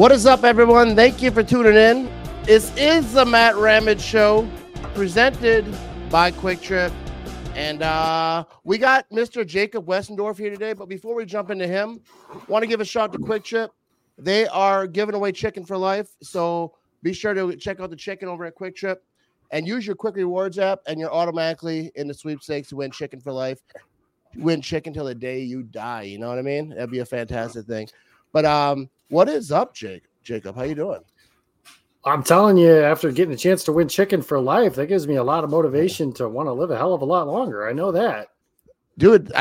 What is up, everyone? Thank you for tuning in. This is the Matt Ramage Show, presented by Quick Trip. And we got Mr. Jacob Westendorf here today. But before we jump into him, want to give a shout out to Quick Trip. They are giving away chicken for life. So be sure to check out the chicken over at Quick Trip and use your Quick Rewards app, and you're automatically in the sweepstakes to win chicken for life. Win chicken till the day you die. You know what I mean? That'd be a fantastic thing. But what is up, Jacob? How you doing? I'm telling you, after getting a chance to win chicken for life, that gives me a lot of motivation to want to live a hell of a lot longer. I know that. Dude,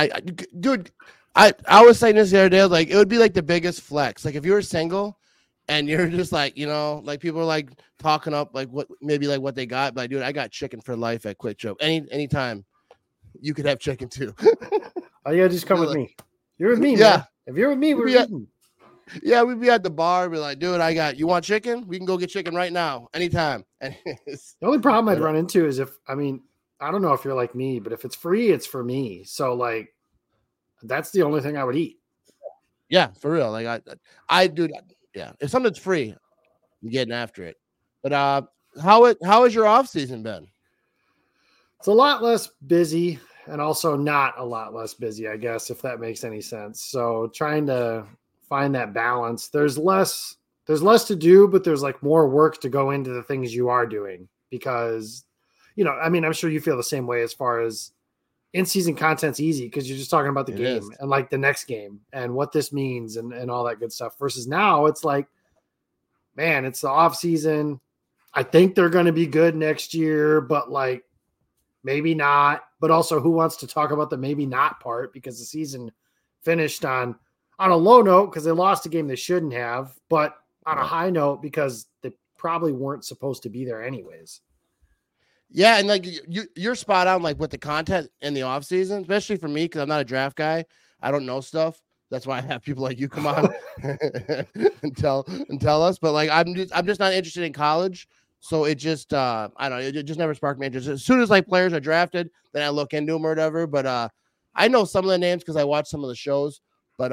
I was saying this the other day, like it would be like the biggest flex. Like if you were single and you're just like, you know, like people are like talking up like what they got, but dude, I got chicken for life at Quick Trip. Anytime you could have chicken too. Oh yeah, just come with me. You're with me, yeah. Man. If you're with me, we're eating. Yeah, we'd be at the bar, be like, dude, you want chicken? We can go get chicken right now, anytime. And the only problem I'd run into is I don't know if you're like me, but if it's free, it's for me. So like, that's the only thing I would eat. Yeah, for real. Like I do that. Yeah. If something's free, I'm getting after it. But how has your off season been? It's a lot less busy and also not a lot less busy, I guess, if that makes any sense. So trying to find that balance. There's less to do, but there's like more work to go into the things you are doing because, you know, I mean, I'm sure you feel the same way as far as in-season content's easy because you're just talking about the game and like the next game and what this means and all that good stuff versus now it's like, man, it's the off season. I think they're going to be good next year, but like maybe not, but also who wants to talk about the maybe not part because the season finished on a low note because they lost a game they shouldn't have, but on a high note because they probably weren't supposed to be there anyways. Yeah, and like you're spot on, like with the content in the off season, especially for me because I'm not a draft guy. I don't know stuff. That's why I have people like you come on and tell us. But like I'm just not interested in college, so it just I don't know. It just never sparked my interest. As soon as like players are drafted, then I look into them or whatever. But I know some of the names because I watch some of the shows. But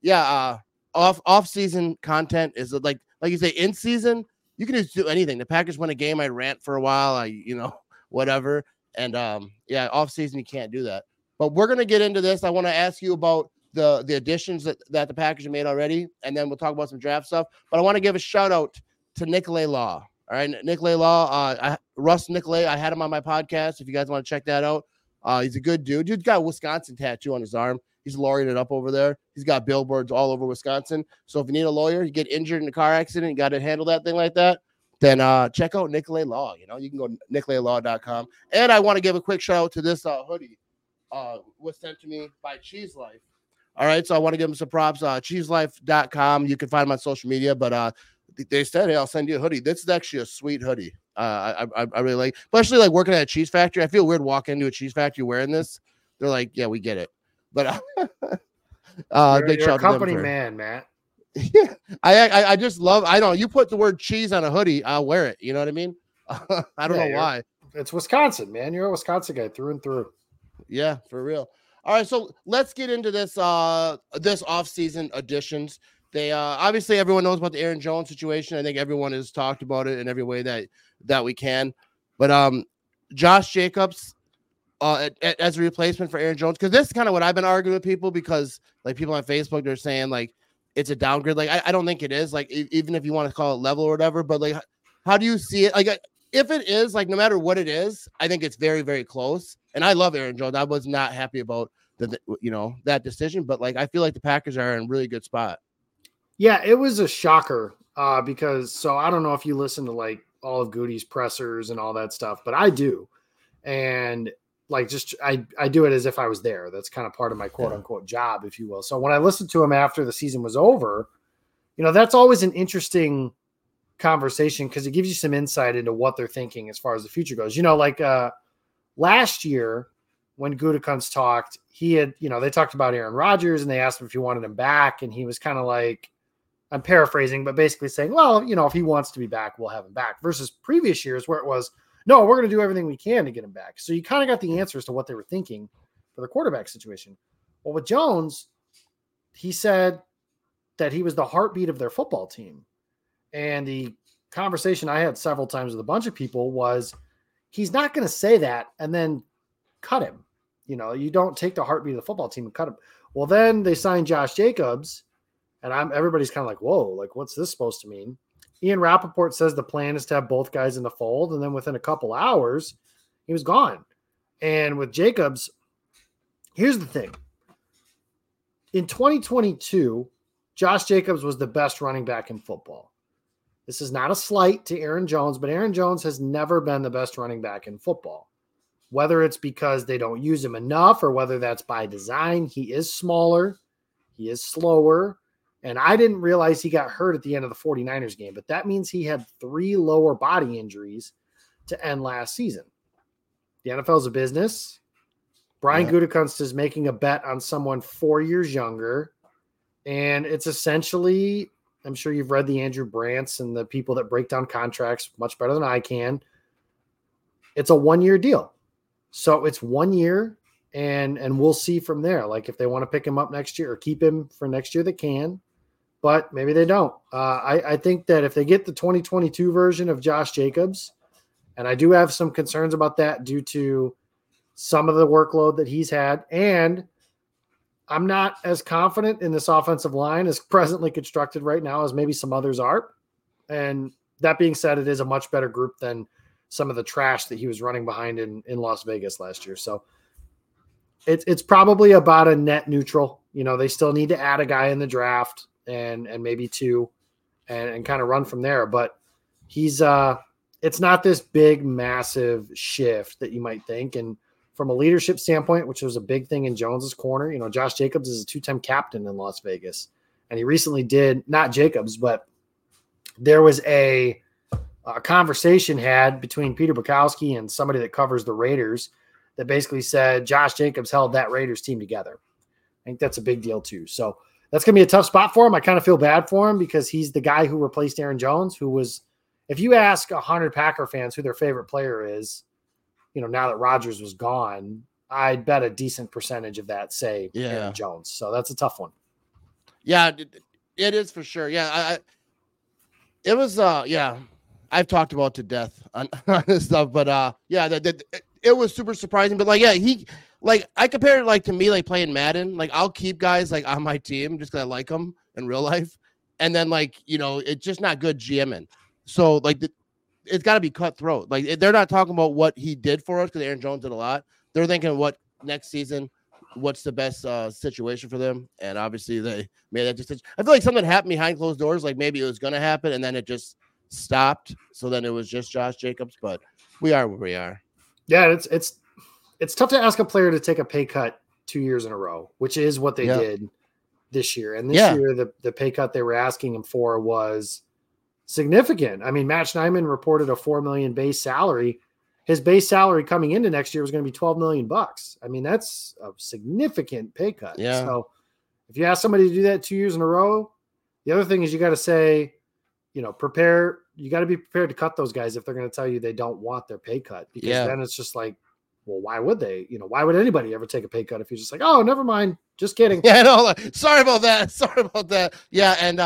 off season content is like you say in season you can just do anything. The Packers win a game, I rant for a while, whatever. And off season you can't do that. But we're gonna get into this. I want to ask you about the additions that the Packers have made already, and then we'll talk about some draft stuff. But I want to give a shout out to Nicolay Law. All right, Nicolay Law, Russ Nicolay. I had him on my podcast. If you guys want to check that out, he's a good dude. Dude's got a Wisconsin tattoo on his arm. He's lawyering it up over there. He's got billboards all over Wisconsin. So if you need a lawyer, you get injured in a car accident, you got to handle that thing like that, then check out Nicolay Law. You know, you can go to nicolaylaw.com. And I want to give a quick shout out to this hoodie. Was sent to me by Cheese Life. All right, so I want to give them some props. Cheeselife.com. You can find them on social media, but they said, hey, I'll send you a hoodie. This is actually a sweet hoodie. I really like, especially like working at a cheese factory. I feel weird walking into a cheese factory wearing this. They're like, yeah, we get it. But you're a company man, Matt. Yeah, I just love. I don't. You put the word cheese on a hoodie, I'll wear it. You know what I mean? I don't know why. It's Wisconsin, man. You're a Wisconsin guy through and through. Yeah, for real. All right, so let's get into this. This off-season additions. They obviously everyone knows about the Aaron Jones situation. I think everyone has talked about it in every way that we can. But Josh Jacobs. As a replacement for Aaron Jones, because this is kind of what I've been arguing with people because like people on Facebook, they're saying like it's a downgrade. Like I don't think it is. Like even if you want to call it level or whatever, but like how do you see it? Like if it is, like no matter what it is, I think it's very, very close. And I love Aaron Jones. I was not happy about that decision, but like I feel like the Packers are in a really good spot. Yeah, it was a shocker because I don't know if you listen to like all of Goody's pressers and all that stuff, but I do. And like just I do it as if I was there. That's kind of part of my quote unquote job, if you will. So when I listened to him after the season was over, that's always an interesting conversation because it gives you some insight into what they're thinking as far as the future goes. Like last year when Gutekunst talked, he had, they talked about Aaron Rodgers and they asked him if he wanted him back. And he was kind of like, I'm paraphrasing, but basically saying, well, if he wants to be back, we'll have him back versus previous years where it was, no, we're going to do everything we can to get him back. So you kind of got the answers to what they were thinking for the quarterback situation. Well, with Jones, he said that he was the heartbeat of their football team. And the conversation I had several times with a bunch of people was he's not going to say that and then cut him. You don't take the heartbeat of the football team and cut him. Well, then they signed Josh Jacobs, and everybody's kind of like, whoa, like what's this supposed to mean? Ian Rappaport says the plan is to have both guys in the fold, and then within a couple hours, he was gone. And with Jacobs, here's the thing. In 2022, Josh Jacobs was the best running back in football. This is not a slight to Aaron Jones, but Aaron Jones has never been the best running back in football. Whether it's because they don't use him enough or whether that's by design, he is smaller, he is slower, and I didn't realize he got hurt at the end of the 49ers game, but that means he had 3 lower body injuries to end last season. The NFL is a business. Brian Gutekunst is making a bet on someone 4 years younger, and it's essentially, I'm sure you've read the Andrew Brandts and the people that break down contracts much better than I can. It's a 1-year deal. So it's 1 year, and we'll see from there. Like if they want to pick him up next year or keep him for next year, they can, but maybe they don't. I think that if they get the 2022 version of Josh Jacobs, and I do have some concerns about that due to some of the workload that he's had, and I'm not as confident in this offensive line as presently constructed right now as maybe some others are. And that being said, it is a much better group than some of the trash that he was running behind in Las Vegas last year. So it's probably about a net neutral. They still need to add a guy in the draft and maybe 2 and kind of run from there. But he's it's not this big, massive shift that you might think. And from a leadership standpoint, which was a big thing in Jones's corner, Josh Jacobs is a 2-time captain in Las Vegas. And he recently not Jacobs, but there was a conversation had between Peter Bukowski and somebody that covers the Raiders that basically said Josh Jacobs held that Raiders team together. I think that's a big deal too. So that's going to be a tough spot for him. I kind of feel bad for him because he's the guy who replaced Aaron Jones, who was, if you ask 100 Packer fans who their favorite player is, now that Rodgers was gone, I'd bet a decent percentage of that say Aaron Jones. So that's a tough one. Yeah, it is for sure. Yeah. It was, I've talked about to death on this stuff, but it was super surprising. But I compared it to me playing Madden. I'll keep guys on my team just because I like them in real life, and then it's just not good GMing. So it's got to be cutthroat. They're not talking about what he did for us because Aaron Jones did a lot. They're thinking what next season, what's the best situation for them, and obviously they made that decision. I feel like something happened behind closed doors. Maybe it was going to happen, and then it just stopped. So then it was just Josh Jacobs, but we are where we are. Yeah, it's tough to ask a player to take a pay cut 2 years in a row, which is what they did this year. And this year, the pay cut they were asking him for was significant. I mean, Matt Schneidman reported a $4 million base salary. His base salary coming into next year was going to be $12 million. I mean, that's a significant pay cut. Yeah. So if you ask somebody to do that 2 years in a row, the other thing is you got to say, prepare. You got to be prepared to cut those guys if they're going to tell you they don't want their pay cut, because then it's just well, why would they? Why would anybody ever take a pay cut if you're just oh, never mind, just kidding. Yeah, no, sorry about that. Yeah, and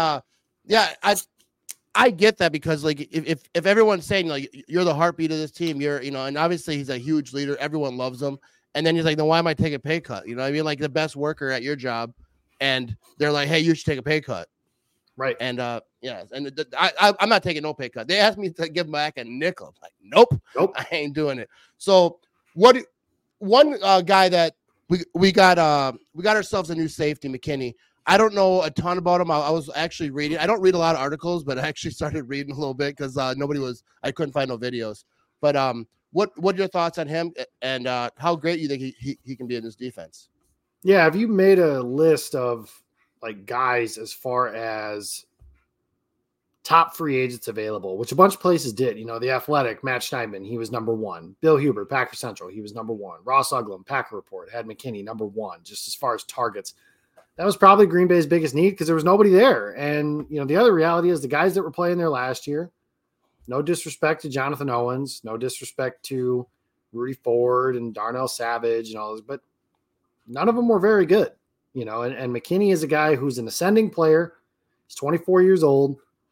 I get that because if everyone's saying you're the heartbeat of this team, you're and obviously he's a huge leader, everyone loves him, and then he's then why am I taking a pay cut? I mean, the best worker at your job, and they're hey, you should take a pay cut. Right. And I'm not taking no pay cut. They asked me to give back a nickel. Nope, I ain't doing it. So one guy that we got ourselves a new safety, McKinney. I don't know a ton about him. I was actually reading. I don't read a lot of articles, but I actually started reading a little bit because I couldn't find no videos. But what are your thoughts on him and how great you think he can be in this defense? Yeah, have you made a list of guys as far as top free agents available, which a bunch of places did? The Athletic, Matt Schneidman, he was number 1. Bill Huber, Packer Central, he was number 1. Ross Uglum, Packer Report, had McKinney number 1, just as far as targets. That was probably Green Bay's biggest need because there was nobody there. And, the other reality is the guys that were playing there last year, no disrespect to Jonathan Owens, no disrespect to Rudy Ford and Darnell Savage and all those, but none of them were very good. And McKinney is a guy who's an ascending player. He's 24 years old.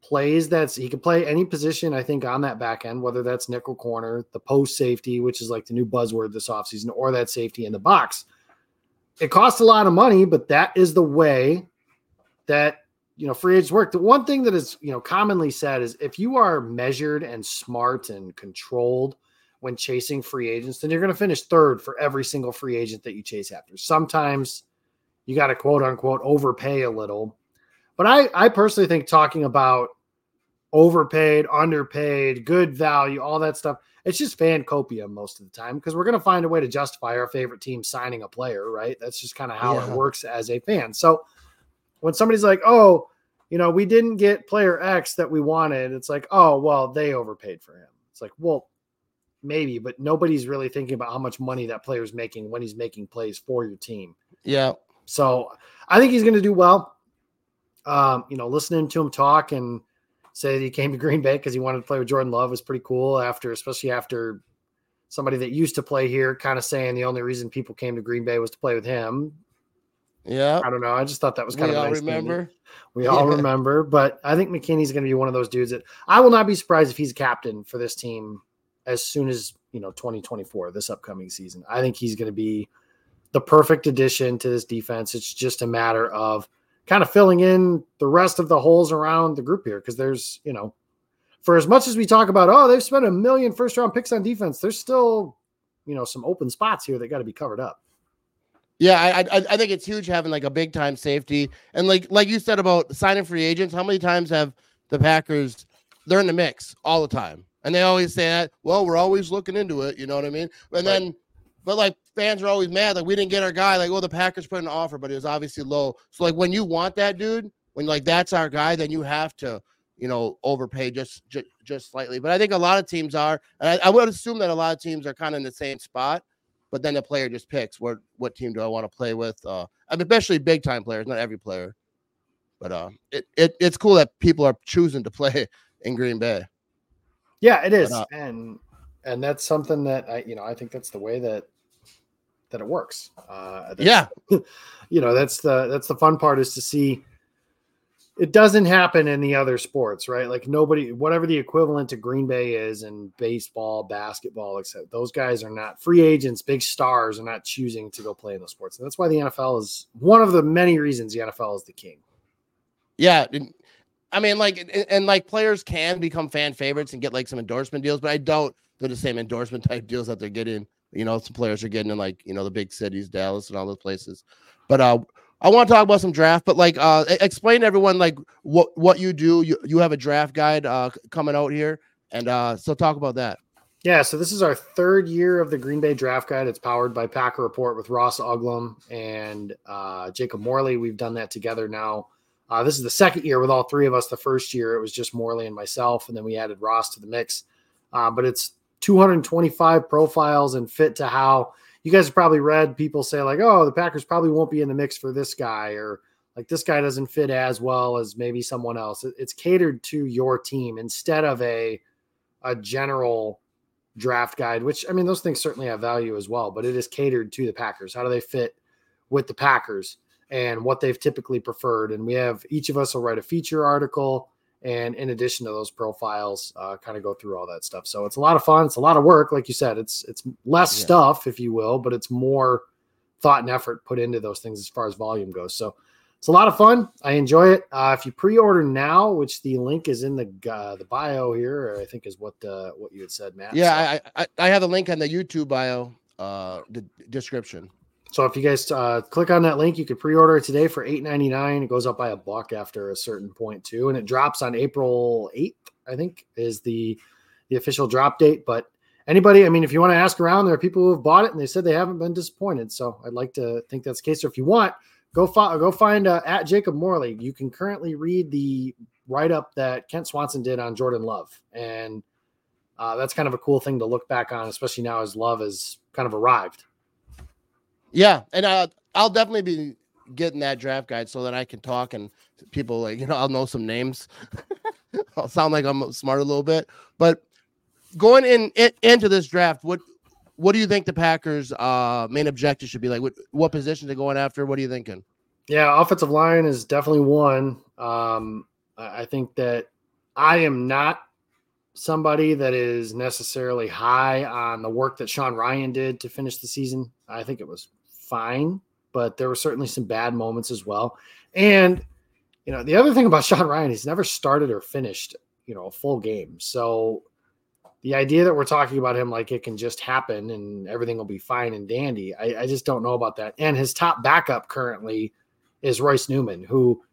plays he can play any position, I think, on that back end, whether that's nickel corner, the post safety, which is like the new buzzword this offseason, or that safety in the box. It costs a lot of money, but that is the way that, free agents work. The one thing that is, commonly said is if you are measured and smart and controlled when chasing free agents, then you're going to finish third for every single free agent that you chase after. Sometimes you got to quote unquote overpay a little. But I personally think talking about overpaid, underpaid, good value, all that stuff, it's just fan copium most of the time because we're going to find a way to justify our favorite team signing a player, right? That's just kind of how it works as a fan. So when somebody's like, oh, we didn't get player X that we wanted, it's like, oh, well, they overpaid for him. It's like, well, maybe, but nobody's really thinking about how much money that player's making when he's making plays for your team. Yeah. So I think he's going to do well. Listening to him talk and say that he came to Green Bay because he wanted to play with Jordan Love was pretty cool especially after somebody that used to play here kind of saying the only reason people came to Green Bay was to play with him. Yeah. I don't know. I just thought that was kind of nice. We all remember, but I think McKinney's going to be one of those dudes that I will not be surprised if he's captain for this team as soon as, 2024, this upcoming season. I think he's going to be the perfect addition to this defense. It's just a matter of kind of filling in the rest of the holes around the group here. Cause there's, for as much as we talk about, oh, they've spent 1 million first round picks on defense, there's still, some open spots here that got to be covered up. Yeah. I think it's huge having like a big time safety. And like you said about signing free agents, how many times have the Packers, they're in the mix all the time. And they always say that, well, we're always looking into it. You know what I mean? And then, but like fans are always mad. Like we didn't get our guy. Like, well, the Packers put an offer, but it was obviously low. So like when you want that dude, when like that's our guy, then you have to, overpay just slightly. But I think a lot of teams are, and I would assume that a lot of teams are kind of in the same spot. But then the player just picks what team do I want to play with. Especially big time players, not every player. But it's cool that people are choosing to play in Green Bay. Yeah, it is. And that's something that I think that's the way that it works. That's the fun part is to see it doesn't happen in the other sports, right? Like whatever the equivalent to Green Bay is in baseball, basketball, except those guys are not free agents, big stars are not choosing to go play in those sports. And that's why the NFL is one of the many reasons the NFL is the king. Yeah. I mean, players can become fan favorites and get like some endorsement deals, but I doubt they're the same endorsement type deals that they're getting. Some players are getting in the big cities, Dallas and all those places. But I want to talk about some draft, but explain to everyone what you do. You have a draft guide coming out here, and so talk about that. Yeah, so this is our third year of the Green Bay Draft Guide. It's powered by Packer Report with Ross Uglum and Jacob Morley. We've done that together now. This is the second year with all three of us. The first year, it was just Morley and myself, and then we added Ross to the mix. But it's 225 profiles and fit to how you guys have probably read people say like, oh, the Packers probably won't be in the mix for this guy, or like this guy doesn't fit as well as maybe someone else. It's catered to your team instead of a general draft guide, which, I mean, those things certainly have value as well, but it is catered to the Packers. How do they fit with the Packers and what they've typically preferred? And we have, each of us will write a feature article, and in addition to those profiles, kind of go through all that stuff. So it's a lot of fun. It's a lot of work. Like you said, it's less stuff, if you will, but it's more thought and effort put into those things as far as volume goes. So it's a lot of fun. I enjoy it. If you pre-order now, which the link is in the bio here, I think is what you had said, Matt. Yeah, so, I have the link on the YouTube bio, the description. So if you guys click on that link, you could pre-order it today for $8.99. It goes up by $1 after a certain point too, and it drops on April 8th. I think is the official drop date. But anybody, I mean, if you want to ask around, there are people who have bought it and they said they haven't been disappointed. So I'd like to think that's the case. So if you want, go find at Jacob Morley. You can currently read the write-up that Kent Swanson did on Jordan Love, and that's kind of a cool thing to look back on, especially now as Love has kind of arrived. Yeah, and I'll definitely be getting that draft guide so that I can talk and people I'll know some names. I'll sound like I'm smart a little bit, but going into this draft, what do you think the Packers' main objective should be? Like, what position they're going after? What are you thinking? Yeah, offensive line is definitely one. I think that I am not somebody that is necessarily high on the work that Sean Ryan did to finish the season. I think it was fine, but there were certainly some bad moments as well. And, the other thing about Sean Ryan, he's never started or finished, a full game. So the idea that we're talking about him like it can just happen and everything will be fine and dandy, I just don't know about that. And his top backup currently is Royce Newman, who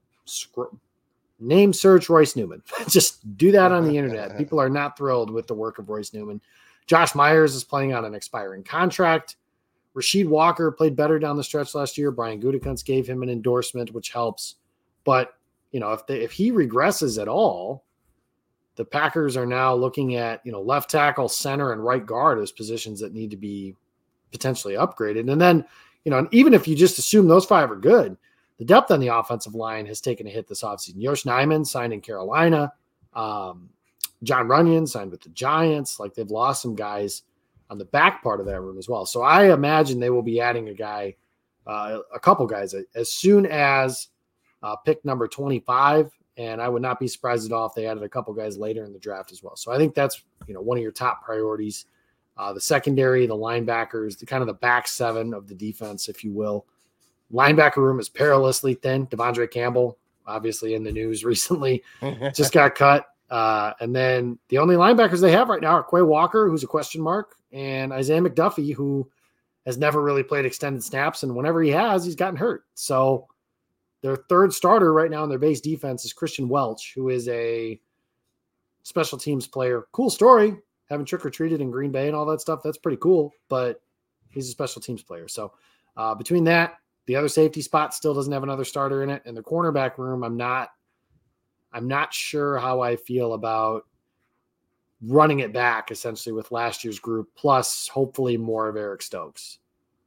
name search Royce Newman. Just do that on the internet. People are not thrilled with the work of Royce Newman. Josh Myers is playing on an expiring contract. Rasheed Walker played better down the stretch last year. Brian Gutekunst gave him an endorsement, which helps. But, if he regresses at all, the Packers are now looking at, left tackle, center, and right guard as positions that need to be potentially upgraded. And then, and even if you just assume those 5 are good, the depth on the offensive line has taken a hit this offseason. Yosh Nijman signed in Carolina. John Runyon signed with the Giants. Like, they've lost some guys on the back part of that room as well. So I imagine they will be adding a couple guys as soon as pick number 25. And I would not be surprised at all if they added a couple guys later in the draft as well. So I think that's, one of your top priorities. The secondary, the linebackers, the kind of the back 7 of the defense, if you will. Linebacker room is perilously thin. Devondre Campbell, obviously in the news recently, just got cut. And then the only linebackers they have right now are Quay Walker, who's a question mark, and Isaiah McDuffie, who has never really played extended snaps. And whenever he has, he's gotten hurt. So their third starter right now in their base defense is Christian Welch, who is a special teams player. Cool story, having trick-or-treated in Green Bay and all that stuff. That's pretty cool, but he's a special teams player. So between that, the other safety spot still doesn't have another starter in it. And the cornerback room, I'm not sure how I feel about running it back essentially with last year's group, plus hopefully more of Eric Stokes.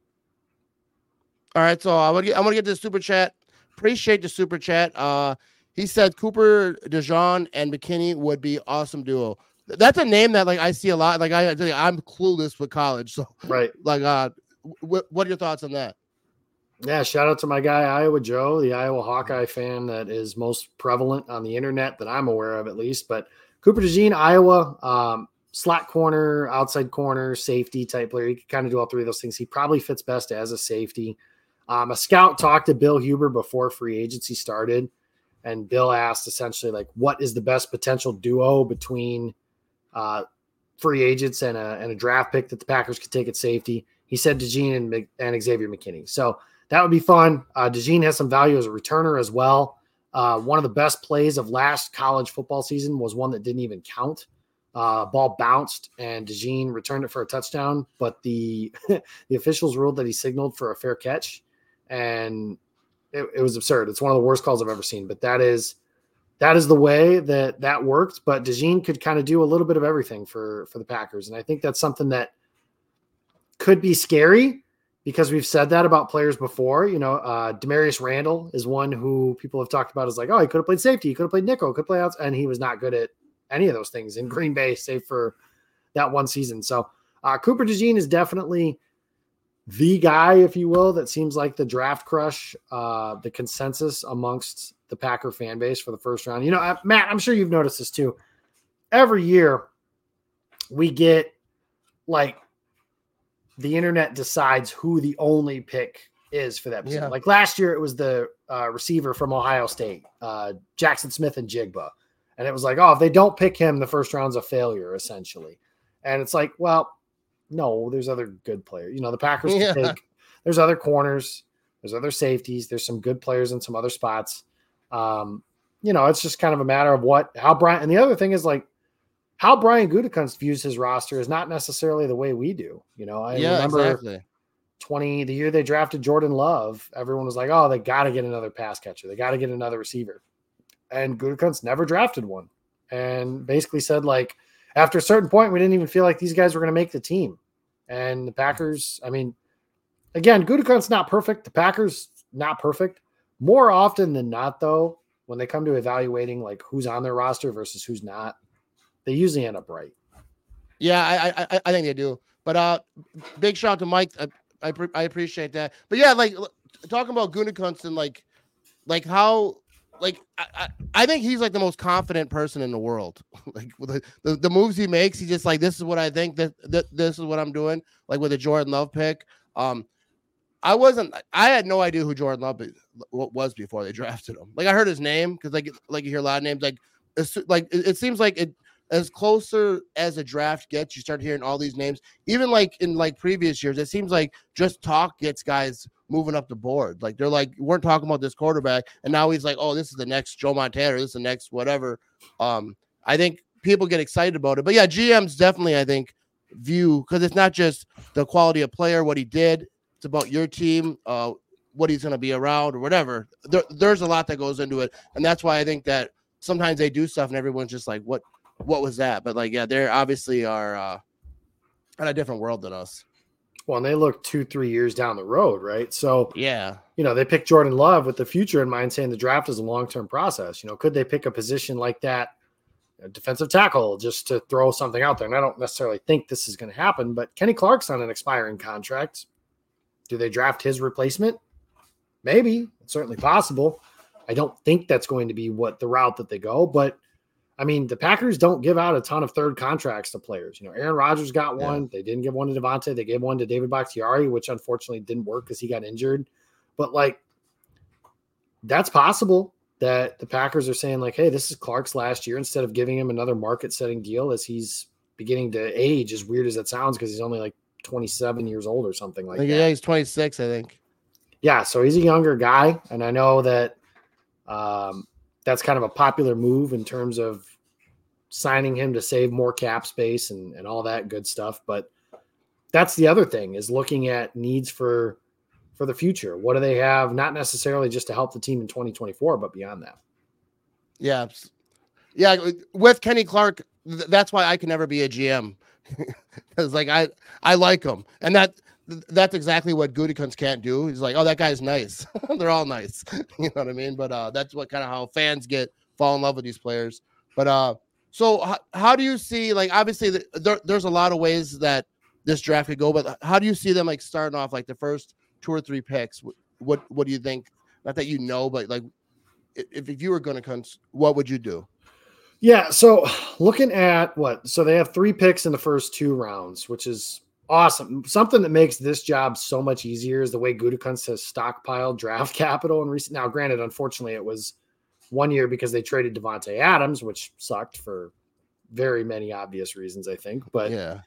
All right, so I want to get this super chat. Appreciate the super chat. He said Cooper DeJean and McKinney would be awesome duo. That's a name that I see a lot. I'm clueless with college, so right. What are your thoughts on that? Yeah, shout out to my guy Iowa Joe, the Iowa Hawkeye fan that is most prevalent on the internet that I'm aware of, at least. But Cooper DeJean, Iowa, slot corner, outside corner, safety type player. He can kind of do all 3 of those things. He probably fits best as a safety. A scout talked to Bill Huber before free agency started, and Bill asked essentially what is the best potential duo between free agents and a draft pick that the Packers could take at safety. He said DeJean and Xavier McKinney. So that would be fun. DeJean has some value as a returner as well. One of the best plays of last college football season was one that didn't even count. Ball bounced and DeJean returned it for a touchdown, but the officials ruled that he signaled for a fair catch, and it was absurd. It's one of the worst calls I've ever seen, but that is the way that worked. But DeJean could kind of do a little bit of everything for the Packers, and I think that's something that could be scary, because we've said that about players before. Demarius Randall is one who people have talked about as he could have played safety, he could have played nickel, could play outside, and he was not good at any of those things in Green Bay, save for that one season. So Cooper DeJean is definitely the guy, if you will, that seems like the draft crush, the consensus amongst the Packer fan base for the first round. Matt, I'm sure you've noticed this too. Every year we get the internet decides who the only pick is for that position. Yeah. Last year, it was the receiver from Ohio State, Jackson Smith-Njigba. And it was if they don't pick him, the first round's a failure, essentially. And it's well, no, there's other good players. The Packers can take, there's other corners, there's other safeties, there's some good players in some other spots. It's just kind of a matter of how Brian, and the other thing is how Brian Gutekunst views his roster is not necessarily the way we do. I remember exactly. The year they drafted Jordan Love, everyone was oh, they got to get another pass catcher. They got to get another receiver. And Gutekunst never drafted one, and basically said after a certain point, we didn't even feel like these guys were going to make the team. And the Packers, again, Gutekunst's not perfect. The Packers, not perfect. More often than not, though, when they come to evaluating who's on their roster versus who's not, they usually end up right. Yeah, I think they do. But big shout out to Mike. I appreciate that. But yeah, talking about Gutekunst and how like I think he's like the most confident person in the world. Like with the moves he makes, he's just like, this is what I think, that this is what I'm doing. Like with the Jordan Love pick. I had no idea who Jordan Love was before they drafted him. Like I heard his name because like you hear a lot of names. Like it seems like it, as closer as a draft gets, you start hearing all these names. Even like in like previous years, it seems like just talk gets guys moving up the board. Like they're like, we're talking about this quarterback, and now he's like, oh, this is the next Joe Montana, or this is the next whatever. I think people get excited about it, but yeah, GMs definitely, I think, view, because it's not just the quality of player, what he did. It's about your team, what he's going to be around or whatever. There's a lot that goes into it, and that's why I think that sometimes they do stuff and everyone's just like, what was that? But like, yeah, they obviously are in a different world than us. Well, and they look 2-3 years down the road, right? So yeah, they picked Jordan Love with the future in mind, saying the draft is a long-term process. Could they pick a position like that, a defensive tackle, just to throw something out there? And I don't necessarily think this is going to happen, but Kenny Clark's on an expiring contract. Do they draft his replacement? Maybe. It's certainly possible. I don't think that's going to be the route that they go, but I mean, the Packers don't give out a ton of third contracts to players. Aaron Rodgers got one. Yeah. They didn't give one to Devontae. They gave one to David Bakhtiari, which unfortunately didn't work because he got injured. But like, that's possible that the Packers are saying like, hey, this is Clark's last year, instead of giving him another market-setting deal as he's beginning to age, as weird as that sounds, because he's only like 27 years old or something like that. Yeah, he's 26, I think. Yeah, so he's a younger guy, and I know that that's kind of a popular move in terms of signing him to save more cap space and all that good stuff. But that's the other thing, is looking at needs for the future. What do they have? Not necessarily just to help the team in 2024, but beyond that. Yeah. Yeah. With Kenny Clark, that's why I can never be a GM. Because like I like him, and that's exactly what Gutekunst can't do. He's like, oh, that guy's nice. They're all nice. You know what I mean? But that's what kind of how fans fall in love with these players. But so how do you see, like, obviously there's a lot of ways that this draft could go, but how do you see them like starting off like the first 2 or 3 picks? What do you think? Not that but like if you were going to, what would you do? Yeah, so looking at so they have 3 picks in the first 2 rounds, which is awesome. Something that makes this job so much easier is the way Gutekunst has stockpiled draft capital in recent. Now, granted, unfortunately, it was 1 year because they traded Devontae Adams, which sucked for very many obvious reasons, I think. But yeah,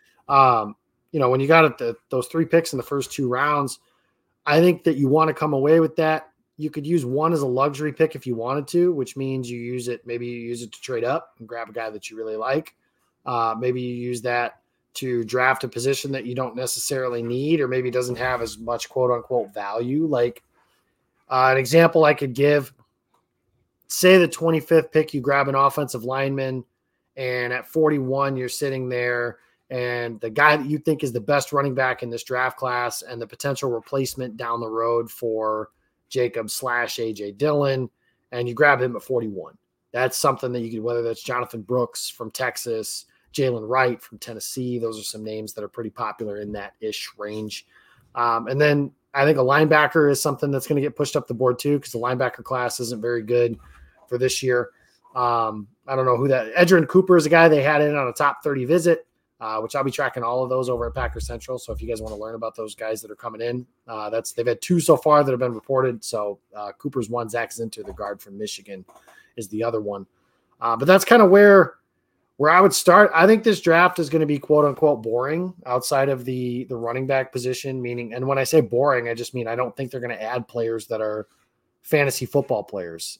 when you got those 3 picks in the first 2 rounds, I think that you want to come away with that. You could use one as a luxury pick if you wanted to, which means maybe you use it to trade up and grab a guy that you really like. Maybe you use that to draft a position that you don't necessarily need, or maybe doesn't have as much quote unquote value. Like an example I could give, say the 25th pick, you grab an offensive lineman, and at 41, you're sitting there, and the guy that you think is the best running back in this draft class and the potential replacement down the road for Jacob/AJ Dillon, and you grab him at 41. That's something that you could, whether that's Jonathan Brooks from Texas, Jalen Wright from Tennessee. Those are some names that are pretty popular in that ish range. And then I think a linebacker is something that's going to get pushed up the board too, because the linebacker class isn't very good for this year. I don't know who that. Edgerrin Cooper is a guy they had in on a top 30 visit, which I'll be tracking all of those over at Packer Central. So if you guys want to learn about those guys that are coming in, they've had 2 so far that have been reported. So Cooper's one, Zach Zinter, the guard from Michigan, is the other one. But that's kind of where I would start. I think this draft is going to be quote unquote boring outside of the running back position, meaning, and when I say boring, I just mean I don't think they're going to add players that are fantasy football players.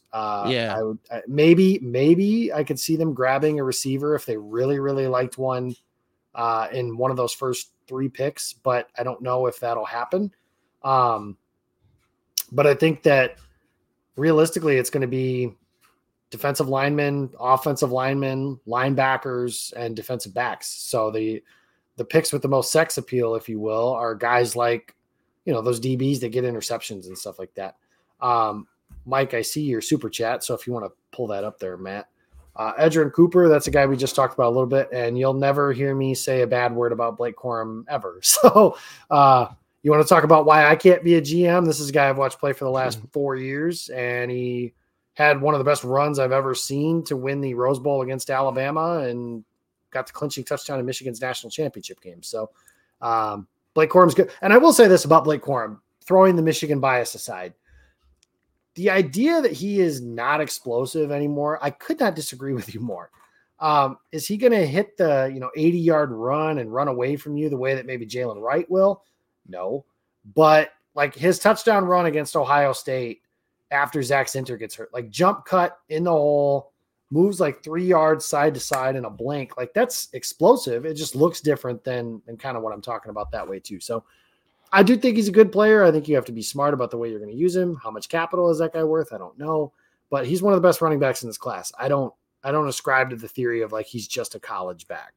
Maybe I could see them grabbing a receiver if they really, really liked one in one of those first 3 picks, but I don't know if that'll happen. But I think that realistically it's going to be defensive linemen, offensive linemen, linebackers, and defensive backs. So the picks with the most sex appeal, if you will, are guys like, those DBs that get interceptions and stuff like that. Mike, I see your super chat. So if you want to pull that up there, Matt. Edgerrin Cooper, that's a guy we just talked about a little bit, and you'll never hear me say a bad word about Blake Corum ever. So you want to talk about why I can't be a GM? This is a guy I've watched play for the last 4 years, and he had one of the best runs I've ever seen to win the Rose Bowl against Alabama and got the clinching touchdown in Michigan's national championship game. So Blake Corum's good. And I will say this about Blake Corum, throwing the Michigan bias aside. The idea that he is not explosive anymore, I could not disagree with you more. Is he going to hit the 80-yard run and run away from you the way that maybe Jalen Wright will? No. But like his touchdown run against Ohio State after Zach Zinter gets hurt, like jump cut in the hole, moves like 3 yards side to side in a blink. Like that's explosive. It just looks different than kind of what I'm talking about that way too. So I do think he's a good player. I think you have to be smart about the way you're going to use him. How much capital is that guy worth? I don't know, but he's one of the best running backs in this class. I don't ascribe to the theory of like he's just a college back.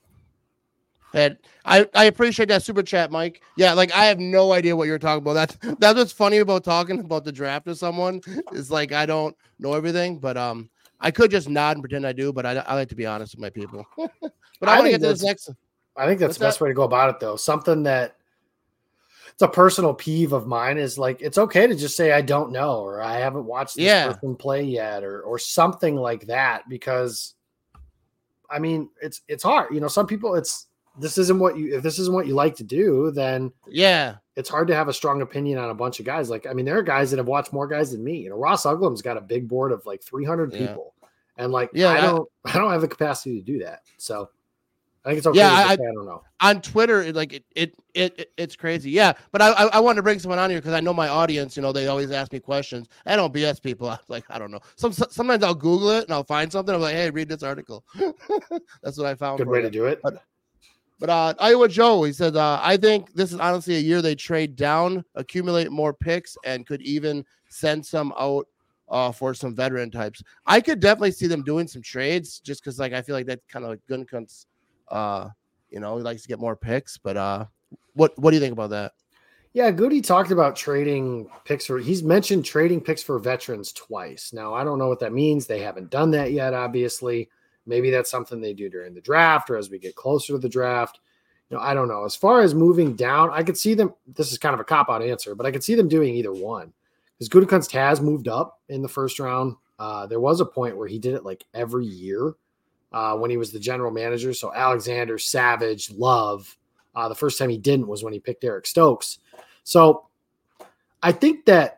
And I appreciate that super chat, Mike. Yeah, like I have no idea what you're talking about. That's what's funny about talking about the draft to someone is like I don't know everything, but I could just nod and pretend I do, but I like to be honest with my people. But I want to get to this next. I think that's the best way to go about it, though. Something that it's a personal peeve of mine is like it's okay to just say I don't know or I haven't watched this person play yet or something like that, because I mean it's hard. Some people if this isn't what you like to do, then it's hard to have a strong opinion on a bunch of guys. Like, I mean, there are guys that have watched more guys than me. Ross Uglam's got a big board of like 300 people. And like, I don't have the capacity to do that. So I think it's okay. I don't know. On Twitter, it's crazy. Yeah. But I wanted to bring someone on here because I know my audience, they always ask me questions. I don't BS people. I'm like, I don't know. Sometimes I'll Google it and I'll find something. I'm like, hey, read this article. That's what I found. Good way to do it. But Iowa Joe, he said, I think this is honestly a year they trade down, accumulate more picks, and could even send some out for some veteran types. I could definitely see them doing some trades just because, like, I feel like that kind of like Gutekunst, he likes to get more picks. But what do you think about that? Yeah, Goody talked about trading picks he's mentioned trading picks for veterans twice. Now, I don't know what that means. They haven't done that yet, obviously. Maybe that's something they do during the draft or as we get closer to the draft. I don't know. As far as moving down, I could see them. This is kind of a cop-out answer, but I could see them doing either one. Because Gutekunst has moved up in the first round. There was a point where he did it like every year when he was the general manager. So Alexander, Savage, Love. The first time he didn't was when he picked Eric Stokes. So I think that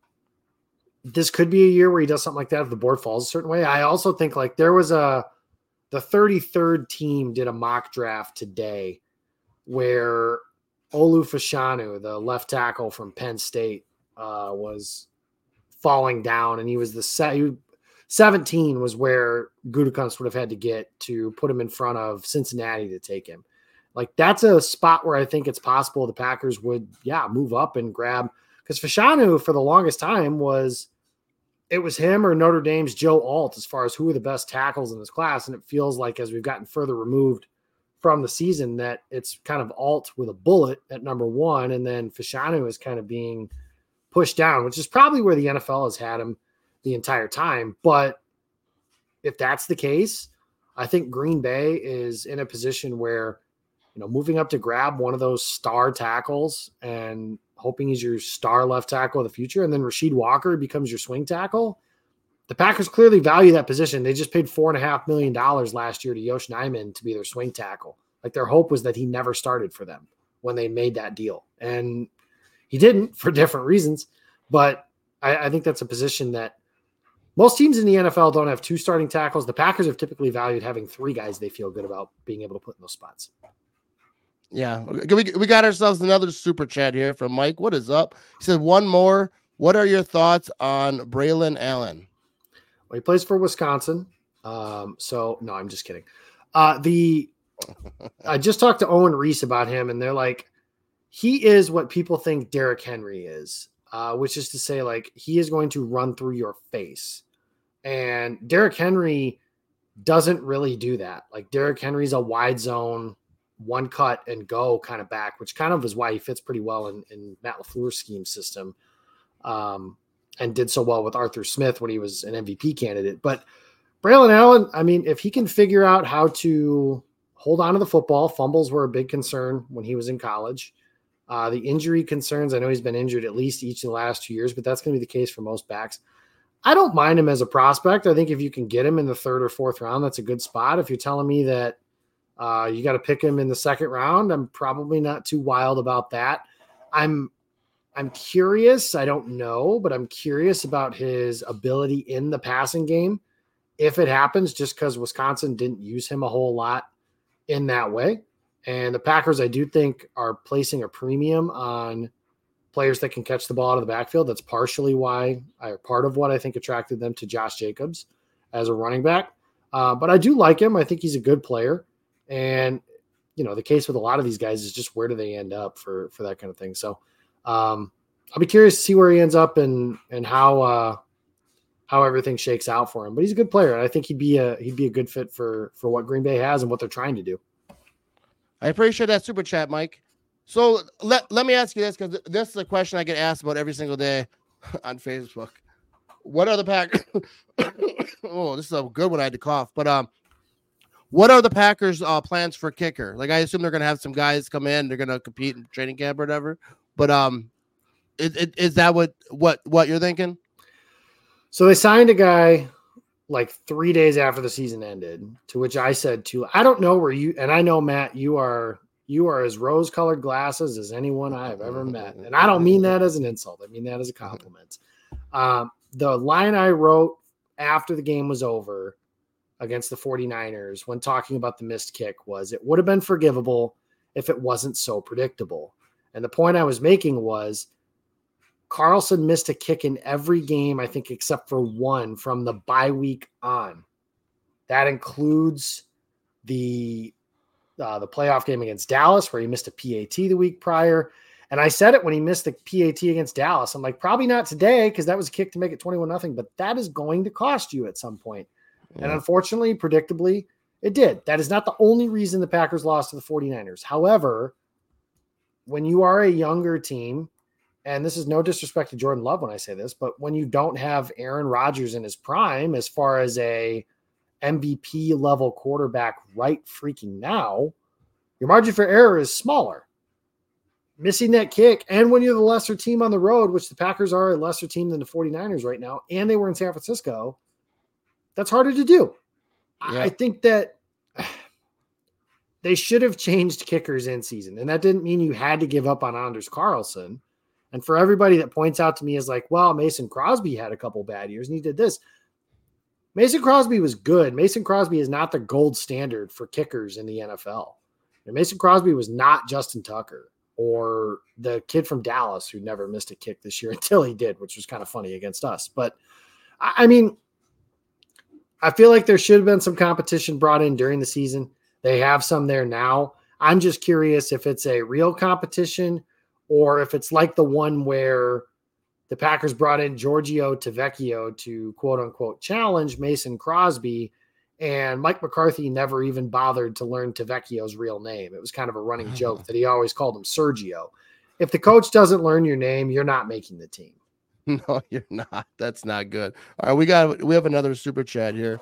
this could be a year where he does something like that if the board falls a certain way. I also think like there was the 33rd team did a mock draft today where Olu Fashanu, the left tackle from Penn State, was falling down, and he was 17 was where Gutekunst would have had to get to put him in front of Cincinnati to take him. Like that's a spot where I think it's possible the Packers would, move up and grab, because Fashanu for the longest time it was him or Notre Dame's Joe Alt as far as who are the best tackles in this class. And it feels like as we've gotten further removed from the season that it's kind of Alt with a bullet at number one. And then Fashanu is kind of being pushed down, which is probably where the NFL has had him the entire time. But if that's the case, I think Green Bay is in a position where, moving up to grab one of those star tackles and hoping he's your star left tackle of the future, and then Rasheed Walker becomes your swing tackle. The Packers clearly value that position. They just paid $4.5 million last year to Yosh Nijman to be their swing tackle. Like their hope was that he never started for them when they made that deal. And he didn't for different reasons. But I think that's a position that most teams in the NFL don't have two starting tackles. The Packers have typically valued having three guys they feel good about being able to put in those spots. Yeah, we got ourselves another super chat here from Mike. What is up? He said, one more. What are your thoughts on Braylon Allen? Well, he plays for Wisconsin. So no, I'm just kidding. I just talked to Owen Reese about him, and they're like, he is what people think Derrick Henry is, which is to say, like, he is going to run through your face. And Derrick Henry doesn't really do that. Like, Derrick Henry's a wide zone, one cut and go kind of back, which kind of is why he fits pretty well in Matt LaFleur's scheme system, and did so well with Arthur Smith when he was an MVP candidate. But Braylon Allen, I mean, if he can figure out how to hold on to the football, fumbles were a big concern when he was in college. The injury concerns, I know he's been injured at least each of the last 2 years, but that's going to be the case for most backs. I don't mind him as a prospect. I think if you can get him in the 3rd or 4th round, that's a good spot. If you're telling me that you got to pick him in the 2nd round, I'm probably not too wild about that. I'm curious. I don't know, but I'm curious about his ability in the passing game. If it happens, just because Wisconsin didn't use him a whole lot in that way. And the Packers, I do think, are placing a premium on players that can catch the ball out of the backfield. That's partially part of what I think attracted them to Josh Jacobs as a running back. But I do like him. I think he's a good player. And, the case with a lot of these guys is just where do they end up for that kind of thing. So I'll be curious to see where he ends up and how everything shakes out for him. But he's a good player. And I think he'd be a good fit for what Green Bay has and what they're trying to do. I appreciate that super chat, Mike. So let me ask you this, because this is a question I get asked about every single day on Facebook. What are the Packers? Oh, this is a good one. I had to cough. But what are the Packers' plans for kicker? Like, I assume they're going to have some guys come in. They're going to compete in training camp or whatever. But is that what you're thinking? So they signed a guy like 3 days after the season ended, to which I said I don't know where and I know, Matt, you are as rose-colored glasses as anyone I have ever met. And I don't mean that as an insult. I mean that as a compliment. The line I wrote after the game was over against the 49ers when talking about the missed kick was, it would have been forgivable if it wasn't so predictable. And the point I was making was, Carlson missed a kick in every game, I think, except for one from the bye week on. That includes the playoff game against Dallas, where he missed a PAT the week prior. And I said it when he missed the PAT against Dallas. I'm like, probably not today, because that was a kick to make it 21-0, but that is going to cost you at some point. Yeah. And unfortunately, predictably, it did. That is not the only reason the Packers lost to the 49ers. However, when you are a younger team, and this is no disrespect to Jordan Love when I say this, but when you don't have Aaron Rodgers in his prime as far as a MVP level quarterback right freaking now, your margin for error is smaller. Missing that kick, and when you're the lesser team on the road, which the Packers are a lesser team than the 49ers right now, and they were in San Francisco, that's harder to do. Yeah. I think that they should have changed kickers in season, and that didn't mean you had to give up on Anders Carlson. And for everybody that points out to me is like, well, Mason Crosby had a couple bad years and he did this. Mason Crosby was good. Mason Crosby is not the gold standard for kickers in the NFL. And Mason Crosby was not Justin Tucker or the kid from Dallas who never missed a kick this year until he did, which was kind of funny against us. But I mean, I feel like there should have been some competition brought in during the season. They have some there now. I'm just curious if it's a real competition or if it's like the one where the Packers brought in Giorgio Tavecchio to quote unquote challenge Mason Crosby, and Mike McCarthy never even bothered to learn Tavecchio's real name. It was kind of a running joke that he always called him Sergio. If the coach doesn't learn your name, you're not making the team. No, you're not. That's not good. All right, we have another super chat here.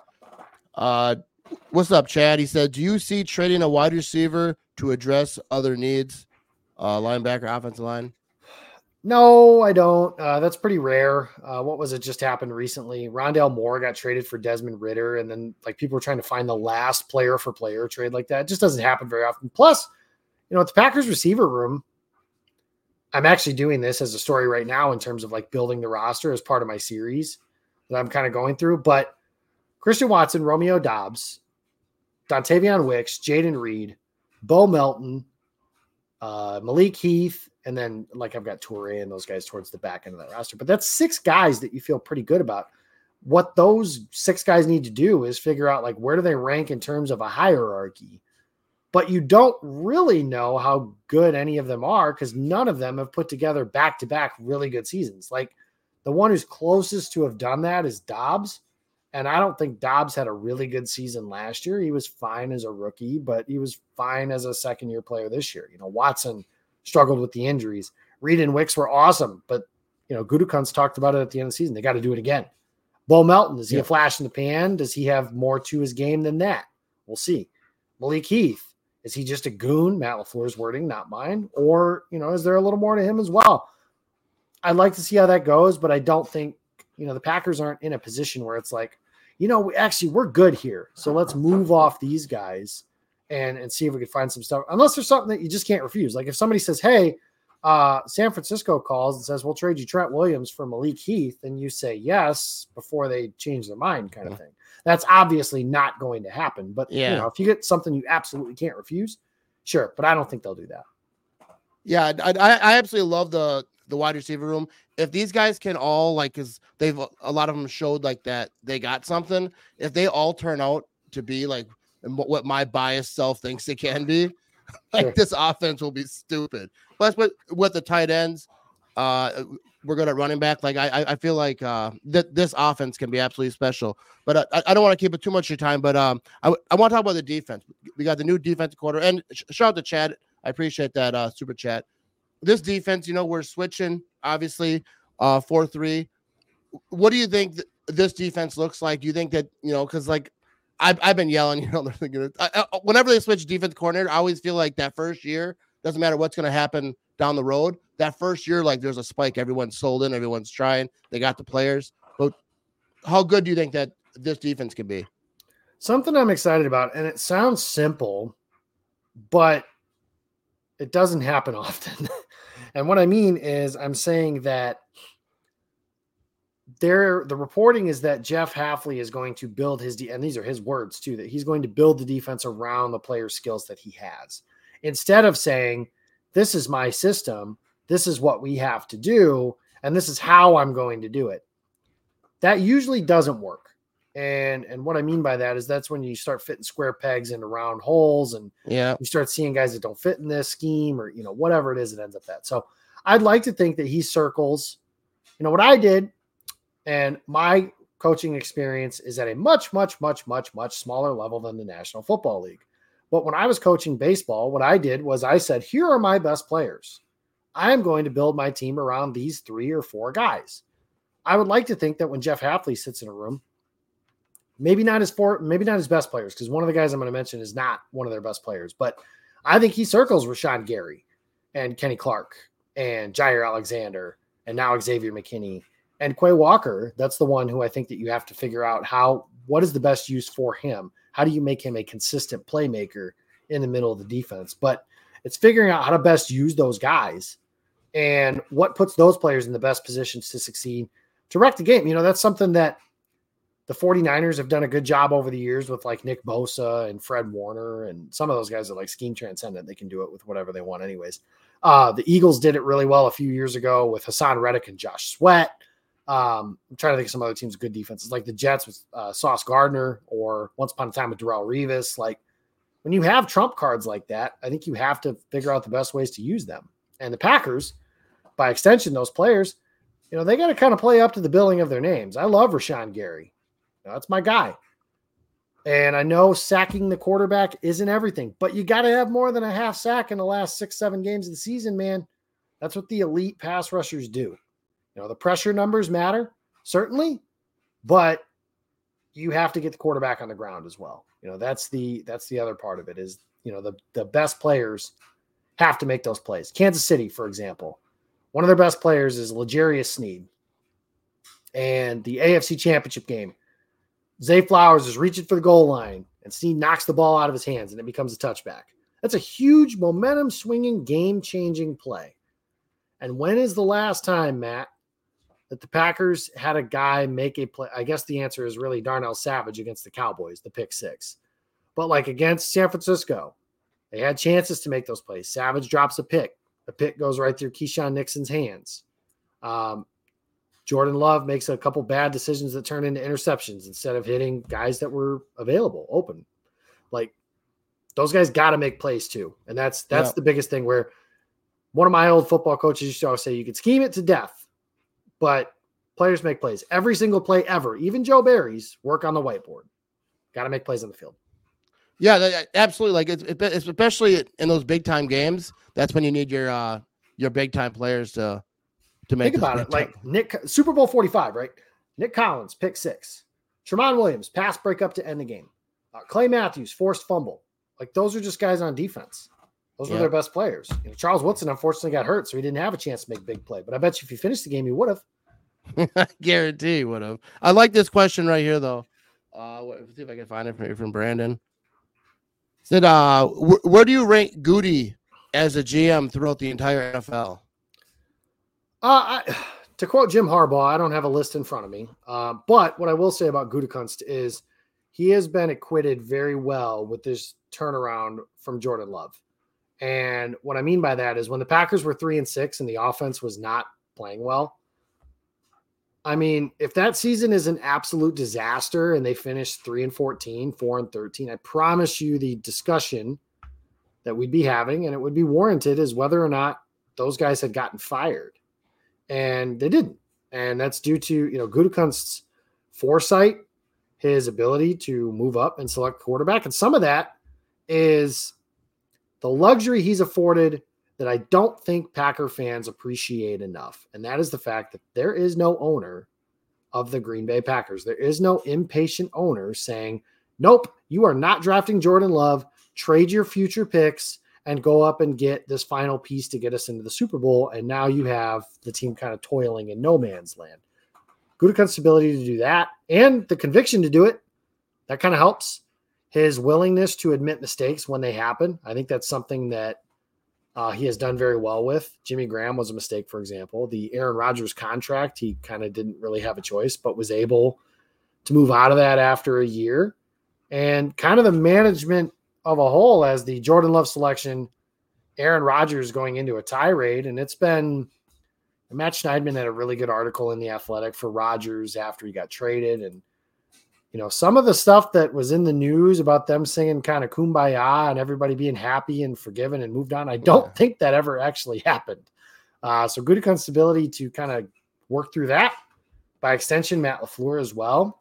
What's up, Chad? He said, do you see trading a wide receiver to address other needs? Linebacker, offensive line? No, I don't. That's pretty rare. What was it just happened recently? Rondale Moore got traded for Desmond Ridder, and then like people were trying to find the last player for player trade like that. It just doesn't happen very often. Plus, at the Packers receiver room, I'm actually doing this as a story right now in terms of like building the roster as part of my series that I'm kind of going through. But Christian Watson, Romeo Doubs, Dontavion Wicks, Jaden Reed, Bo Melton, Malik Heath, and then like I've got Toure and those guys towards the back end of that roster. But that's 6 guys that you feel pretty good about. What those 6 guys need to do is figure out like where do they rank in terms of a hierarchy. But you don't really know how good any of them are because none of them have put together back-to-back really good seasons. Like the one who's closest to have done that is Dobbs. And I don't think Dobbs had a really good season last year. He was fine as a rookie, but he was fine as a second-year player this year. Watson struggled with the injuries. Reed and Wicks were awesome, but, Gutekunst talked about it at the end of the season. They got to do it again. Bo Melton, is he a flash in the pan? Does he have more to his game than that? We'll see. Malik Heath, is he just a goon? Matt LaFleur's wording, not mine. Or, is there a little more to him as well? I'd like to see how that goes, but I don't think the Packers aren't in a position where it's like, we're good here. So let's move off these guys and see if we can find some stuff. Unless there's something that you just can't refuse. Like if somebody says, hey, San Francisco calls and says, we'll trade you Trent Williams for Malik Heath, and you say yes before they change their mind kind of thing. That's obviously not going to happen. But, if you get something you absolutely can't refuse, sure. But I don't think they'll do that. Yeah, I absolutely love the wide receiver room. If these guys can all, like, because a lot of them showed, like, that they got something, if they all turn out to be, like, what my biased self thinks they can be, like, this offense will be stupid. Plus, with the tight ends, we're good at running back. Like, I feel like this offense can be absolutely special. But I don't want to keep it too much of your time. But I want to talk about the defense. We got the new defensive quarter. And shout out to Chad. I appreciate that super chat. This defense, we're switching, obviously, 4-3. What do you think this defense looks like? Do you think that, because, like, I've been yelling, whenever they switch defense coordinator, I always feel like that first year, doesn't matter what's going to happen down the road. That first year, like, there's a spike. Everyone's sold in. Everyone's trying. They got the players. But how good do you think that this defense can be? Something I'm excited about, and it sounds simple, but it doesn't happen often. And what I mean is I'm saying that the reporting is that Jeff Hafley is going to build and these are his words too, that he's going to build the defense around the player skills that he has. Instead of saying, this is my system, this is what we have to do, and this is how I'm going to do it. That usually doesn't work. And what I mean by that is that's when you start fitting square pegs into round holes, and you start seeing guys that don't fit in this scheme, or whatever it is that ends up that. So I'd like to think that he circles, what I did, and my coaching experience is at a much, much, much, much, much smaller level than the National Football League. But when I was coaching baseball, what I did was I said, here are my best players. I'm going to build my team around these 3 or 4 guys. I would like to think that when Jeff Hafley sits in a room, maybe not his best players, because one of the guys I'm going to mention is not one of their best players, but I think he circles Rashawn Gary and Kenny Clark and Jair Alexander and now Xavier McKinney and Quay Walker. That's the one who I think that you have to figure out what is the best use for him? How do you make him a consistent playmaker in the middle of the defense? But it's figuring out how to best use those guys and what puts those players in the best positions to succeed, to wreck the game. That's something that the 49ers have done a good job over the years with, like, Nick Bosa and Fred Warner, and some of those guys are like scheme transcendent. They can do it with whatever they want anyways. The Eagles did it really well a few years ago with Hassan Reddick and Josh Sweat. I'm trying to think of some other teams with good defenses, like the Jets with Sauce Gardner, or once upon a time with Darrelle Revis. Like, when you have trump cards like that, I think you have to figure out the best ways to use them. And the Packers, by extension, those players, they got to kind of play up to the billing of their names. I love Rashawn Gary. That's my guy. And I know sacking the quarterback isn't everything, but you got to have more than a half sack in the last 6-7 games of the season, man. That's what the elite pass rushers do. The pressure numbers matter, certainly, but you have to get the quarterback on the ground as well. That's the other part of it is, the best players have to make those plays. Kansas City, for example, one of their best players is L'Jarius Sneed. And the AFC Championship game, Zay Flowers is reaching for the goal line, and Sneed knocks the ball out of his hands, and it becomes a touchback. That's a huge momentum-swinging, game-changing play. And when is the last time, Matt, that the Packers had a guy make a play? I guess the answer is really Darnell Savage against the Cowboys, the pick 6. But, like, against San Francisco, they had chances to make those plays. Savage drops a pick. The pick goes right through Keyshawn Nixon's hands. Jordan Love makes a couple bad decisions that turn into interceptions instead of hitting guys that were available, open. Like, those guys got to make plays too. And that's the biggest thing, where one of my old football coaches used to always say, you can scheme it to death, but players make plays. Every single play ever, even Joe Barry's, work on the whiteboard. Got to make plays on the field. Yeah, absolutely. Like, it's especially in those big time games. That's when you need your big time players to make. Think about it. Like Super Bowl 45, right? Nick Collins, pick 6. Tramon Williams, pass breakup to end the game. Clay Matthews, forced fumble. Like, those are just guys on defense. Those were their best players. Charles Woodson unfortunately got hurt, so he didn't have a chance to make a big play. But I bet you if he finished the game, he would have. I guarantee he would have. I like this question right here, though. Let's see if I can find it from Brandon. Said, where do you rank Goody as a GM throughout the entire NFL? To quote Jim Harbaugh, I don't have a list in front of me. But what I will say about Gutekunst is he has been acquitted very well with this turnaround from Jordan Love. And what I mean by that is when the Packers were 3-6 and the offense was not playing well, I mean, if that season is an absolute disaster and they finish 3-14, 4-13, I promise you the discussion that we'd be having, and it would be warranted, is whether or not those guys had gotten fired. And they didn't. And that's due to, Gutekunst's foresight, his ability to move up and select quarterback. And some of that is the luxury he's afforded that I don't think Packer fans appreciate enough. And that is the fact that there is no owner of the Green Bay Packers. There is no impatient owner saying, nope, you are not drafting Jordan Love, trade your future picks and go up and get this final piece to get us into the Super Bowl. And now you have the team kind of toiling in no man's land. Gutekunst's ability to do that and the conviction to do it, that kind of helps. His willingness to admit mistakes when they happen. I think that's something that he has done very well with. Jimmy Graham was a mistake, for example. The Aaron Rodgers contract, he kind of didn't really have a choice, but was able to move out of that after a year. And kind of the management of a whole as the Jordan Love selection, Aaron Rodgers going into a tirade. And it's been – Matt Schneidman had a really good article in The Athletic for Rodgers after he got traded. And, some of the stuff that was in the news about them singing kind of Kumbaya and everybody being happy and forgiven and moved on, I don't think that ever actually happened. So Gutekunst's ability to kind of work through that, by extension, Matt LaFleur as well.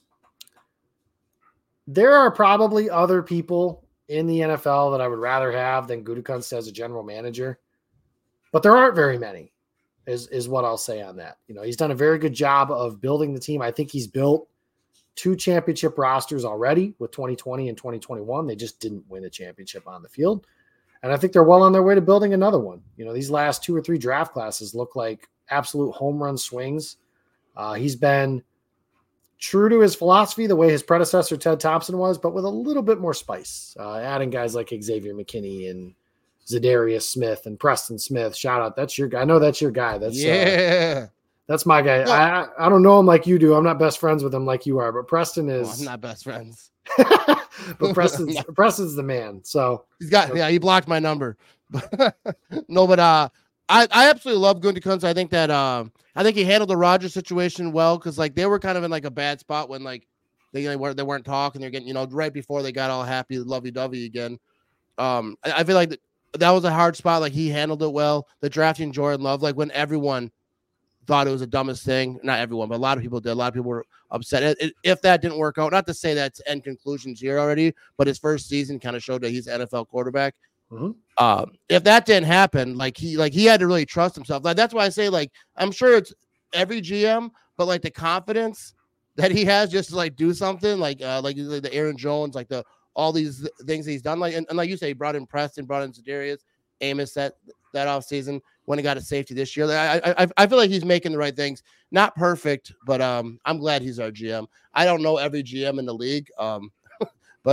There are probably other people in the NFL that I would rather have than Gutekunst as a general manager, but there aren't very many, is what I'll say on that. He's done a very good job of building the team. I think he's built 2 championship rosters already with 2020 and 2021. They just didn't win a championship on the field. And I think they're well on their way to building another one. These last 2 or 3 draft classes look like absolute home run swings. He's been true to his philosophy, the way his predecessor Ted Thompson was, but with a little bit more spice, adding guys like Xavier McKinney and Zadarius Smith and Preston Smith. Shout out. That's your guy. I know that's your guy. That's my guy. Well, I don't know him like you do. I'm not best friends with him like you are, but Preston is. I'm not best friends. But Preston's the man. So he blocked my number. No, but I absolutely love Gutekunst. I think that I think he handled the Rodgers situation well because they were kind of in a bad spot when they weren't talking. They're getting right before they got all happy, lovey-dovey again. I feel like that was a hard spot. He handled it well. The drafting Jordan Love, when everyone thought it was the dumbest thing. Not everyone, but a lot of people did. A lot of people were upset if that didn't work out. Not to say that's end conclusions here already, but his first season kind of showed that he's an NFL quarterback. Mm-hmm. If that didn't happen, he had to really trust himself. That's why I say I'm sure it's every GM, but the confidence that he has just to do something like the Aaron Jones, all these things he's done. And like you say, he brought in Preston, brought in Zadarius, Amos that off season when he got a safety this year. I feel like he's making the right things. Not perfect, but I'm glad he's our GM. I don't know every GM in the league, but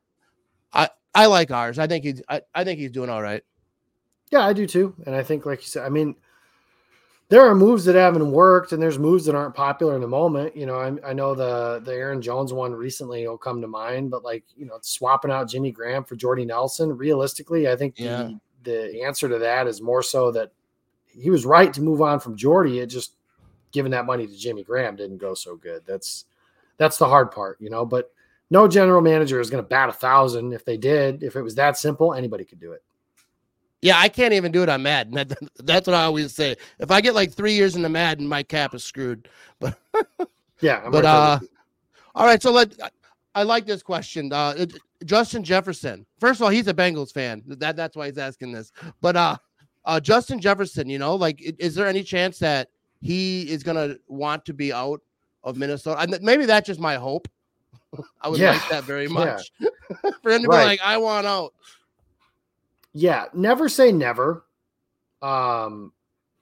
I like ours. I think he's doing all right. Yeah, I do too. And I think, like you said, I mean, there are moves that haven't worked, and there's moves that aren't popular in the moment. I know the Aaron Jones one recently will come to mind, but swapping out Jimmy Graham for Jordy Nelson, realistically, I think the answer to that is more so that he was right to move on from Jordy. It just giving that money to Jimmy Graham didn't go so good. That's the hard part, but no general manager is going to bat 1,000. If they did, if it was that simple, anybody could do it. Yeah, I can't even do it on Madden. That's what I always say. If I get 3 years into Madden, my cap is screwed. But yeah, all right. So I like this question. Justin Jefferson. First of all, he's a Bengals fan. That's why he's asking this. But Justin Jefferson, is there any chance that he is gonna want to be out of Minnesota? And maybe that's just my hope. I would like that very much. Yeah. For him to be I want out. Yeah, never say never.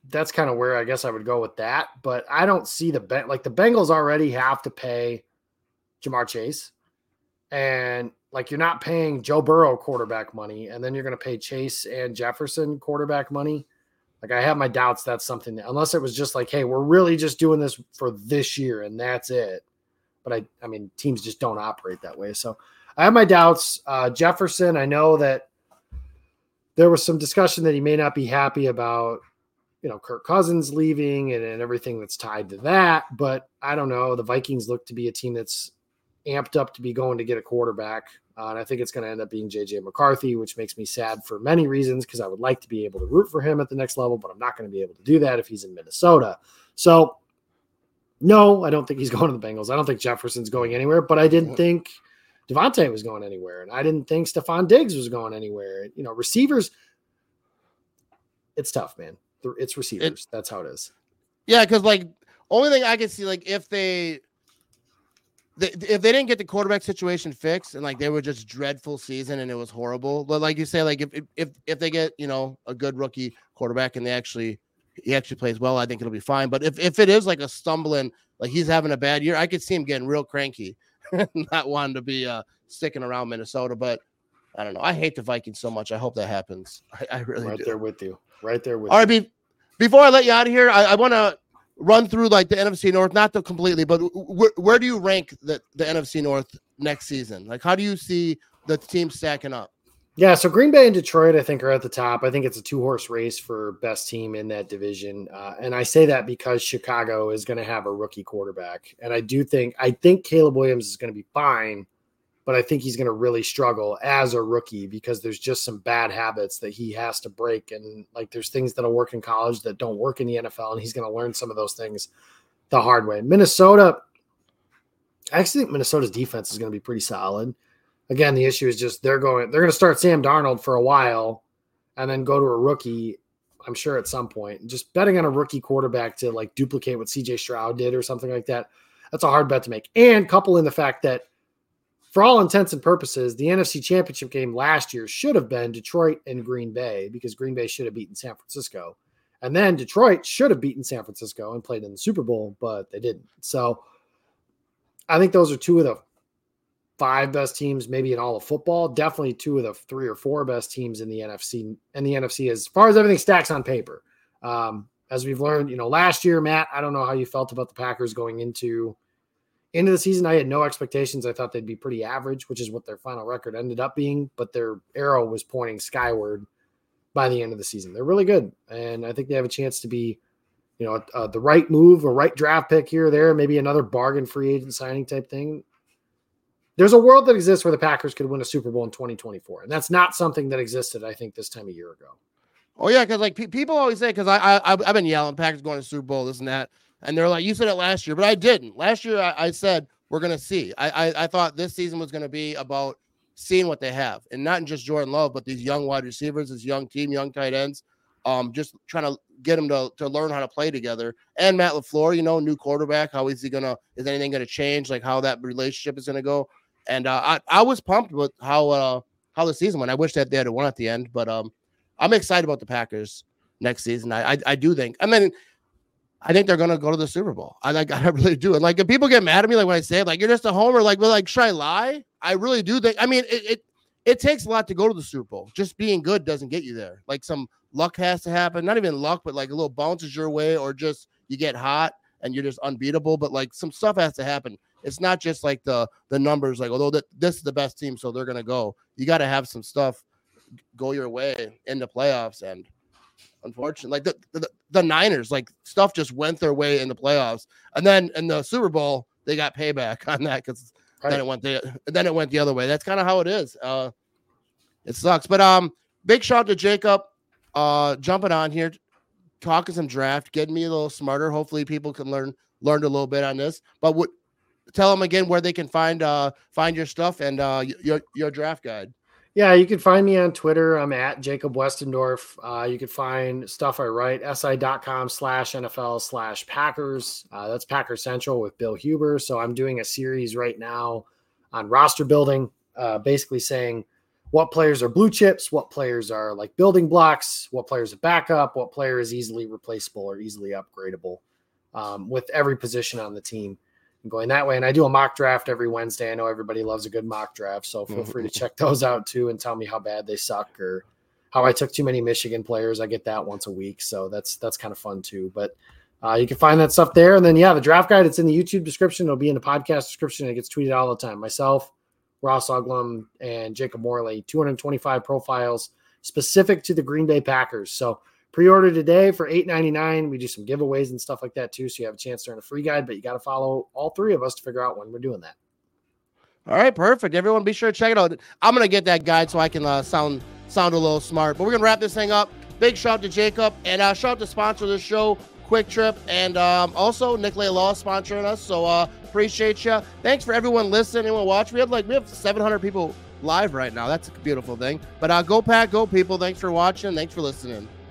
that's kind of where I guess I would go with that. But I don't see the Bengals already have to pay Jamar Chase, and like you're not paying Joe Burrow quarterback money, and then you're going to pay Chase and Jefferson quarterback money. Like I have my doubts that's something that, unless it was just like, hey, we're really just doing this for this year and that's it. But I mean, teams just don't operate that way. So I have my doubts. Jefferson, I know that there was some discussion that he may not be happy about, Kirk Cousins leaving and everything that's tied to that. But I don't know. The Vikings look to be a team that's amped up to be going to get a quarterback. And I think it's going to end up being JJ McCarthy, which makes me sad for many reasons because I would like to be able to root for him at the next level, but I'm not going to be able to do that if he's in Minnesota. So no, I don't think he's going to the Bengals. I don't think Jefferson's going anywhere, but I didn't think Devontae was going anywhere. And I didn't think Stephon Diggs was going anywhere. Receivers, it's tough, man. It's receivers. That's how it is. Yeah, because only thing I can see, if they didn't get the quarterback situation fixed and they were just dreadful season and it was horrible, but like you say, if they get a good rookie quarterback and he actually plays well, I think it'll be fine. But if it is a stumbling, he's having a bad year, I could see him getting real cranky, not wanting to be sticking around Minnesota. But I don't know. I hate the Vikings so much. I hope that happens. I really right do. There with you. Right there with All you. right, before I let you out of here, I want to run through the NFC North, not completely, but where do you rank the NFC North next season? How do you see the team stacking up? Yeah, so Green Bay and Detroit, I think, are at the top. I think it's a 2-horse race for best team in that division. And I say that because Chicago is going to have a rookie quarterback. And I think Caleb Williams is going to be fine, but I think he's going to really struggle as a rookie because there's just some bad habits that he has to break. And there's things that'll work in college that don't work in the NFL. And he's going to learn some of those things the hard way. Minnesota, I actually think Minnesota's defense is going to be pretty solid. Again, the issue is just they're going to start Sam Darnold for a while and then go to a rookie, I'm sure at some point. Just betting on a rookie quarterback to duplicate what CJ Stroud did or something like that, that's a hard bet to make. And couple in the fact that for all intents and purposes, the NFC Championship game last year should have been Detroit and Green Bay because Green Bay should have beaten San Francisco. And then Detroit should have beaten San Francisco and played in the Super Bowl, but they didn't. So I think those are two of the 5 best teams maybe in all of football, definitely 2 of the 3 or 4 best teams in the NFC. And the NFC, as far as everything stacks on paper, as we've learned, last year, Matt, I don't know how you felt about the Packers going into the season. I had no expectations. I thought they'd be pretty average, which is what their final record ended up being, but their arrow was pointing skyward by the end of the season. They're really good. And I think they have a chance to be, the right move, a right draft pick here or there, maybe another bargain free agent signing type thing. There's a world that exists where the Packers could win a Super Bowl in 2024. And that's not something that existed, I think, this time a year ago. Oh, yeah, because people always say, because I've been yelling, Packers going to Super Bowl, this and that. And they're like, you said it last year, but I didn't. Last year, I said, we're going to see. I thought this season was going to be about seeing what they have. And not just Jordan Love, but these young wide receivers, this young team, young tight ends, just trying to get them to learn how to play together. And Matt LaFleur, new quarterback, how is anything going to change, how that relationship is going to go? And I was pumped with how the season went. I wish that they had won at the end, but I'm excited about the Packers next season. I do think. I mean, I think they're going to go to the Super Bowl. I really do. And if people get mad at me, when I say it, you're just a homer, should I lie? I really do think. I mean, it takes a lot to go to the Super Bowl. Just being good doesn't get you there. Some luck has to happen. Not even luck, but a little bounces your way, or just you get hot and you're just unbeatable. But some stuff has to happen. It's not just the numbers, although this is the best team, so they're going to go. You got to have some stuff go your way in the playoffs. And unfortunately, the Niners, stuff just went their way in the playoffs. And then in the Super Bowl, they got payback on that because then it went the other way. That's kind of how it is. It sucks. But big shout out to Jacob jumping on here, talking some draft, getting me a little smarter. Hopefully people can learn a little bit on this. But tell them again where they can find your stuff and your draft guide. Yeah, you can find me on Twitter. I'm at Jacob Westendorf. You can find stuff I write, si.com/NFL/Packers. That's Packers Central with Bill Huber. So I'm doing a series right now on roster building, basically saying what players are blue chips, what players are like building blocks, what players are backup, what player is easily replaceable or easily upgradable with every position on the team. And going that way. And I do a mock draft every Wednesday. I know everybody loves a good mock draft, so feel free to check those out too and tell me how bad they suck or how I took too many Michigan players. I get that once a week, so that's kind of fun too. But you can find that stuff there. And then, the draft guide, it's in the YouTube description. It'll be in the podcast description. It gets tweeted all the time. Myself, Ross Uglum, and Jacob Morley, 225 profiles specific to the Green Bay Packers. So pre-order today for $8.99. We do some giveaways and stuff like that too, so you have a chance to earn a free guide, but you got to follow all three of us to figure out when we're doing that. All right, perfect. Everyone be sure to check it out. I'm going to get that guide so I can sound a little smart. But we're going to wrap this thing up. Big shout out to Jacob, and shout out to sponsor of the show, Quick Trip, and also Nicolay Law sponsoring us. So appreciate you. Thanks for everyone listening and watching. We have 700 people live right now. That's a beautiful thing. But go Pack, go people. Thanks for watching. Thanks for listening.